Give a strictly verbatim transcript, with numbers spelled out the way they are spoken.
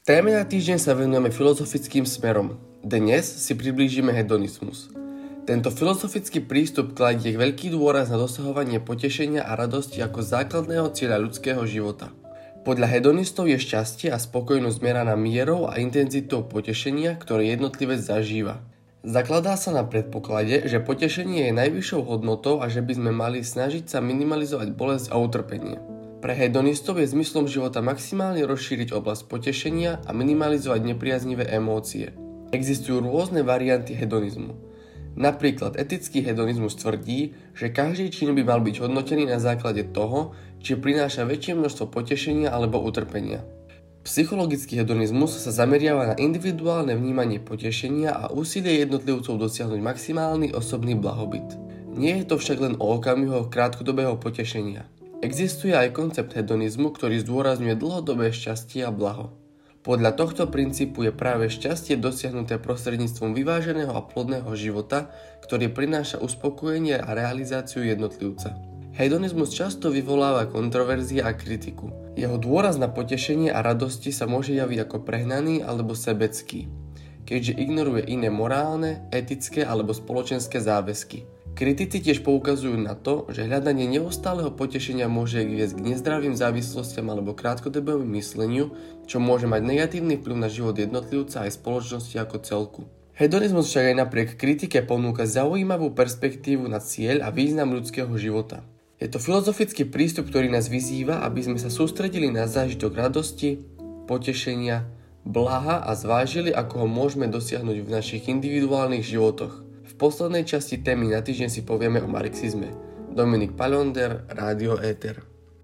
Téme na týždeň sa venujeme filozofickým smerom. Dnes si priblížime hedonizmus. Tento filozofický prístup kladie veľký dôraz na dosahovanie potešenia a radosti ako základného cieľa ľudského života. Podľa hedonistov je šťastie a spokojnosť meraná mierou a intenzitou potešenia, ktoré jednotlivec zažíva. Zakladá sa na predpoklade, že potešenie je najvyššou hodnotou a že by sme mali snažiť sa minimalizovať bolesť a utrpenie. Pre hedonistov je zmyslom života maximálne rozšíriť oblasť potešenia a minimalizovať nepriaznivé emócie. Existujú rôzne varianty hedonizmu. Napríklad etický hedonizmus tvrdí, že každý čin by mal byť hodnotený na základe toho, či prináša väčšie množstvo potešenia alebo utrpenia. Psychologický hedonizmus sa zameriava na individuálne vnímanie potešenia a úsilie jednotlivcov dosiahnuť maximálny osobný blahobyt. Nie je to však len o okamihoch krátkodobého potešenia. Existuje aj koncept hedonizmu, ktorý zdôrazňuje dlhodobé šťastie a blaho. Podľa tohto princípu je práve šťastie dosiahnuté prostredníctvom vyváženého a plodného života, ktorý prináša uspokojenie a realizáciu jednotlivca. Hedonizmus často vyvoláva kontroverzie a kritiku. Jeho dôraz na potešenie a radosti sa môže javiť ako prehnaný alebo sebecký, keďže ignoruje iné morálne, etické alebo spoločenské záväzky. Kritici tiež poukazujú na to, že hľadanie neustáleho potešenia môže viesť k nezdravým závislostiam alebo krátkodobému mysleniu, čo môže mať negatívny vplyv na život jednotlivca aj spoločnosti ako celku. Hedonizmus však aj napriek kritike ponúka zaujímavú perspektívu na cieľ a význam ľudského života. Je to filozofický prístup, ktorý nás vyzýva, aby sme sa sústredili na zážitok radosti, potešenia, blaha a zvážili, ako ho môžeme dosiahnuť v našich individuálnych životoch. V poslednej časti témy na týždeň si povieme o marxizme. Dominik Palonder, Rádio Éter.